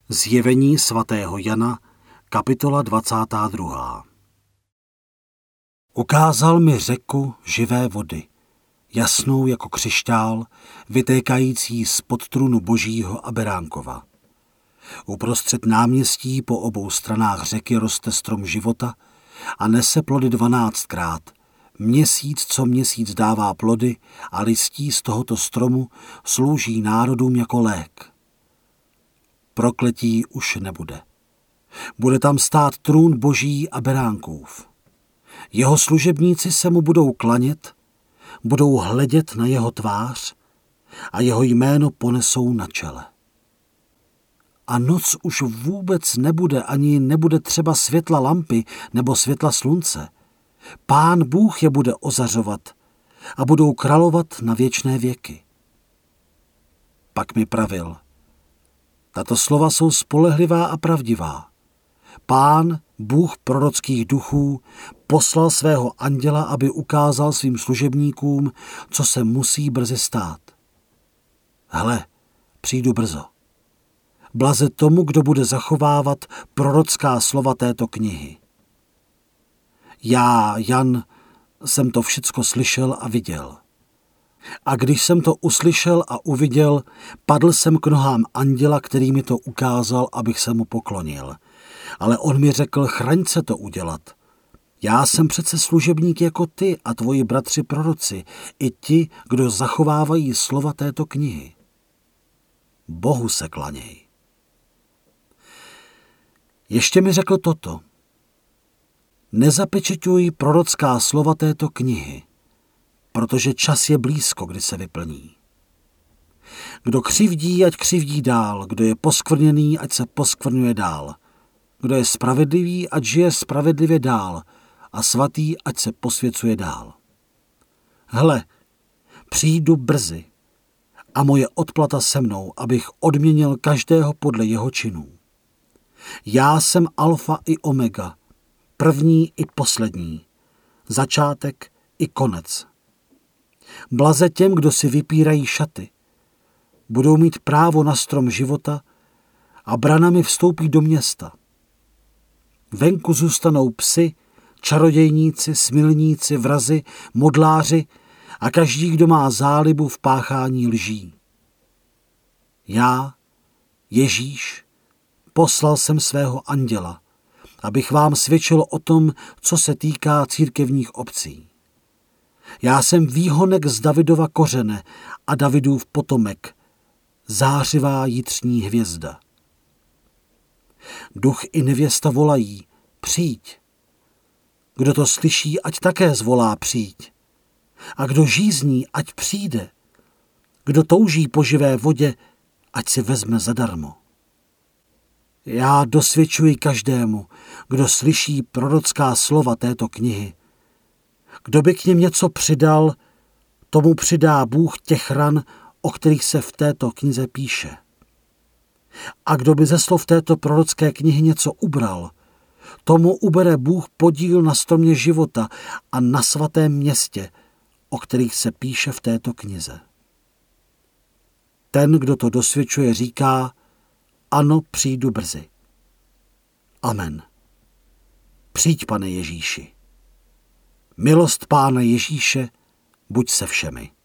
Zjevení svatého Jana, kapitola 22. Ukázal mi řeku živé vody, jasnou jako křišťál, vytékající spod trůnu Božího a Beránkova. Uprostřed náměstí po obou stranách řeky roste strom života a nese plody 12krát. Měsíc co měsíc dává plody a listí z tohoto stromu slouží národům jako lék. Prokletí už nebude. Bude tam stát trůn Boží a Beránkův. Jeho služebníci se mu budou klanět, budou hledět na jeho tvář a jeho jméno ponesou na čele. A noc už vůbec nebude, ani nebude třeba světla lampy nebo světla slunce. Pán Bůh je bude ozařovat a budou královat na věčné věky. Pak mi pravil: tato slova jsou spolehlivá a pravdivá. Pán, Bůh prorockých duchů, poslal svého anděla, aby ukázal svým služebníkům, co se musí brzy stát. Hle, přijdu brzo. Blaze tomu, kdo bude zachovávat prorocká slova této knihy. Já, Jan, jsem to všecko slyšel a viděl. A když jsem to uslyšel a uviděl, padl jsem k nohám anděla, který mi to ukázal, abych se mu poklonil. Ale on mi řekl: chraň se to udělat. Já jsem přece služebník jako ty a tvoji bratři proroci, i ti, kdo zachovávají slova této knihy. Bohu se klaněj. Ještě mi řekl toto: nezapečeťuj prorocká slova této knihy, protože čas je blízko, kdy se vyplní. Kdo křivdí, ať křivdí dál, kdo je poskvrněný, ať se poskvrňuje dál. Kdo je spravedlivý, ať žije spravedlivě dál, a svatý, ať se posvěcuje dál. Hle, přijdu brzy a moje odplata se mnou, abych odměnil každého podle jeho činů. Já jsem alfa i omega, první i poslední, začátek i konec. Blaze těm, kdo si vypírají šaty. Budou mít právo na strom života a branami vstoupí do města. Venku zůstanou psi, čarodějníci, smilníci, vrazi, modláři a každý, kdo má zálibu v páchání lží. Já, Ježíš, poslal jsem svého anděla, abych vám svědčil o tom, co se týká církevních obcí. Já jsem výhonek z Davidova kořene a Davidův potomek, zářivá jitřní hvězda. Duch i nevěsta volají: přijď. Kdo to slyší, ať také zvolá: přijď. A kdo žízní, ať přijde. Kdo touží po živé vodě, ať si vezme zadarmo. Já dosvědčuji každému, kdo slyší prorocká slova této knihy. Kdo by k nim něco přidal, tomu přidá Bůh těch ran, o kterých se v této knize píše. A kdo by ze slov této prorocké knihy něco ubral, tomu ubere Bůh podíl na stromě života a na svatém městě, o kterých se píše v této knize. Ten, kdo to dosvědčuje, říká: ano, přijdu brzy. Amen. Přijď, Pane Ježíši. Milost Pána Ježíše buď se všemi.